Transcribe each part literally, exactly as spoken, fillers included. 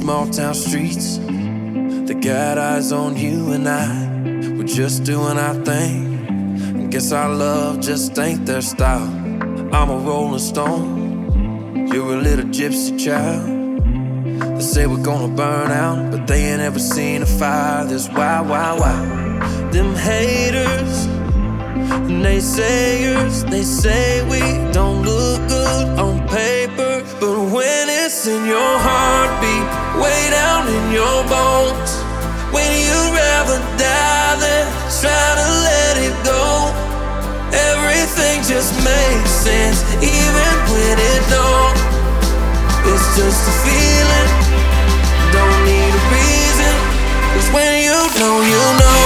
small town streets that got eyes on you and I. We're just doing our thing. Guess our love just ain't their style. I'm a rolling stone, you're a little gypsy child. They say we're gonna burn out, but they ain't ever seen a fire this wild, wild, wild. Them haters, naysayers, they say we don't look good on paper, but when it's in your heartbeat, way down in your bones, when you'd rather die than try to let it go, everything just makes sense, even when it don't. It's just a feeling, don't need a reason, 'cause when you know, you know.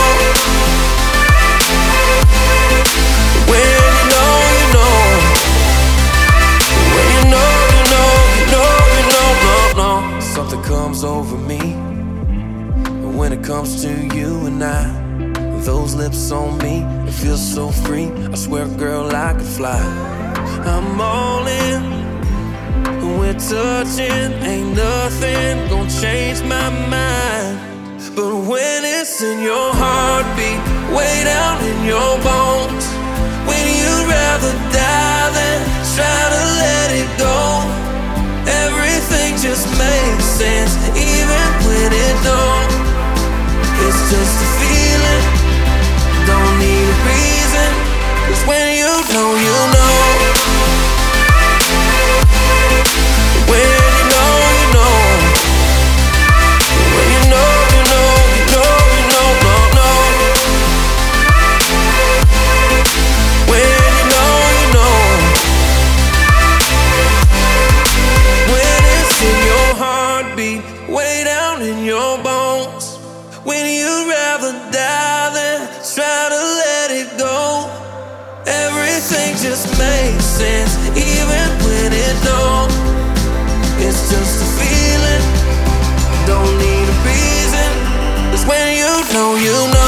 When you know, you know. When you know, you know, you know, you know, no, no. Something comes over me when it comes to you and I. Those lips on me, it feels so free. I swear, girl, I could fly. I'm all in, we're touching, ain't nothing gonna change my mind. But when it's in your heartbeat, way down in your bones, when you'd rather die than try to let it go, everything just makes sense, even when it don't. It's just a feeling, don't need a reason, 'cause when you know, you know. When you know, you know. When you know, you know, you know, you know, no, no. When you know, you know. When it's in your heartbeat, way down in your bones, when you'd rather die than try to let it go, everything just makes sense, even when it don't. It's just a feeling, don't need a reason, 'cause when you know, you know.